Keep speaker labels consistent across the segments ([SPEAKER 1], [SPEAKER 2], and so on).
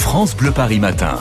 [SPEAKER 1] France Bleu Paris Matin.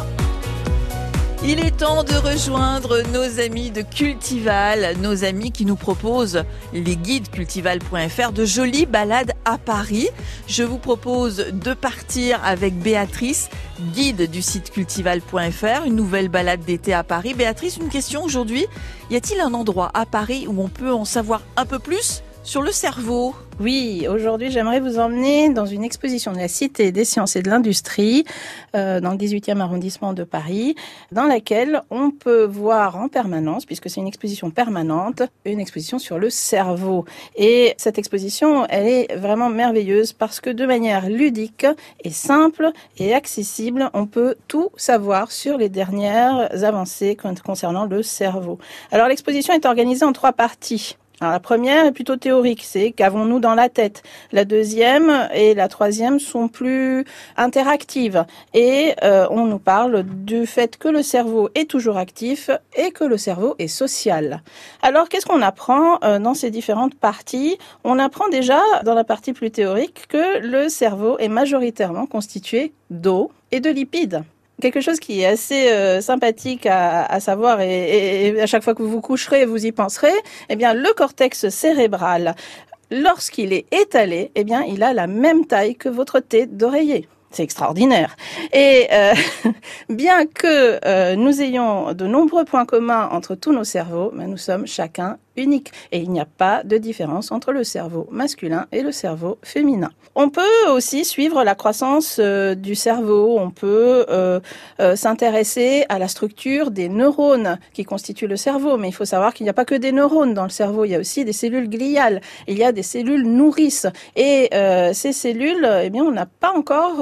[SPEAKER 2] Il est temps de rejoindre nos amis de Cultival, nos amis qui nous proposent les guides cultival.fr de jolies balades à Paris. Je vous propose de partir avec Béatrice, guide du site cultival.fr, une nouvelle balade d'été à Paris. Béatrice, une question aujourd'hui. Y a-t-il un endroit à Paris où on peut en savoir un peu plus sur le cerveau ?
[SPEAKER 3] Oui, aujourd'hui j'aimerais vous emmener dans une exposition de la Cité des Sciences et de l'Industrie, dans le 18e arrondissement de Paris, dans laquelle on peut voir en permanence, puisque c'est une exposition permanente, une exposition sur le cerveau. Et cette exposition, elle est vraiment merveilleuse parce que de manière ludique et simple et accessible, on peut tout savoir sur les dernières avancées concernant le cerveau. Alors l'exposition est organisée en 3 parties. Alors la première est plutôt théorique, c'est qu'avons-nous dans la tête. La deuxième et la troisième sont plus interactives et on nous parle du fait que le cerveau est toujours actif et que le cerveau est social. Alors qu'est-ce qu'on apprend dans ces différentes parties ? On apprend déjà dans la partie plus théorique que le cerveau est majoritairement constitué d'eau et de lipides. Quelque chose qui est assez sympathique à savoir et à chaque fois que vous vous coucherez, vous y penserez, eh bien le cortex cérébral, lorsqu'il est étalé, eh bien il a la même taille que votre tête d'oreiller. C'est extraordinaire. Et bien que nous ayons de nombreux points communs entre tous nos cerveaux, nous sommes chacun unique. Et il n'y a pas de différence entre le cerveau masculin et le cerveau féminin. On peut aussi suivre la croissance du cerveau. On peut s'intéresser à la structure des neurones qui constituent le cerveau. Mais il faut savoir qu'il n'y a pas que des neurones dans le cerveau. Il y a aussi des cellules gliales. Il y a des cellules nourrices. Et ces cellules, eh bien, on n'a pas encore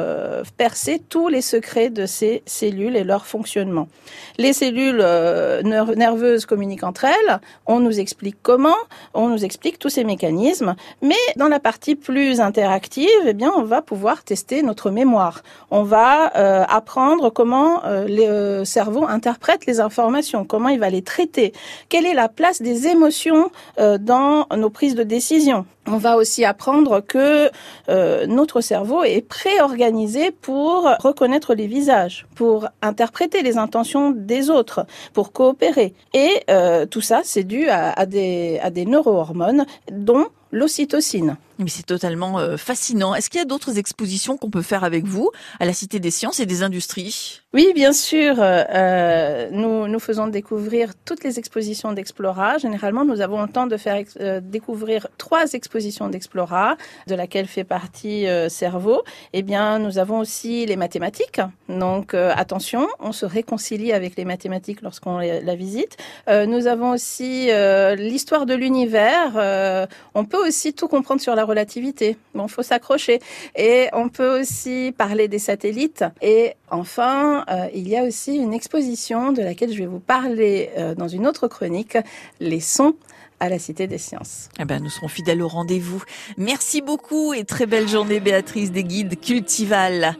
[SPEAKER 3] percé tous les secrets de ces cellules et leur fonctionnement. Les cellules nerveuses communiquent entre elles. On nous explique comment, on nous explique tous ces mécanismes, mais dans la partie plus interactive, eh bien, on va pouvoir tester notre mémoire. On va apprendre comment le cerveau interprète les informations, comment il va les traiter, quelle est la place des émotions dans nos prises de décision. On va aussi apprendre que notre cerveau est préorganisé pour reconnaître les visages, pour interpréter les intentions des autres, pour coopérer. Et tout ça, c'est dû à des neurohormones, dont l'ocytocine.
[SPEAKER 2] Mais c'est totalement fascinant. Est-ce qu'il y a d'autres expositions qu'on peut faire avec vous à la Cité des Sciences et des Industries ?
[SPEAKER 3] Oui, bien sûr. Nous faisons découvrir toutes les expositions d'Explora. Généralement, nous avons le temps de faire découvrir 3 expositions d'Explora, de laquelle fait partie Cerveau. Eh bien, nous avons aussi les mathématiques. Donc, attention, on se réconcilie avec les mathématiques lorsqu'on la visite. Nous avons aussi l'histoire de l'univers. On peut aussi tout comprendre sur la relativité. Bon, faut s'accrocher. Et on peut aussi parler des satellites. Et enfin, il y a aussi une exposition de laquelle je vais vous parler dans une autre chronique, les sons à la Cité des Sciences.
[SPEAKER 2] Eh ben, nous serons fidèles au rendez-vous. Merci beaucoup et très belle journée, Béatrice des guides Cultival.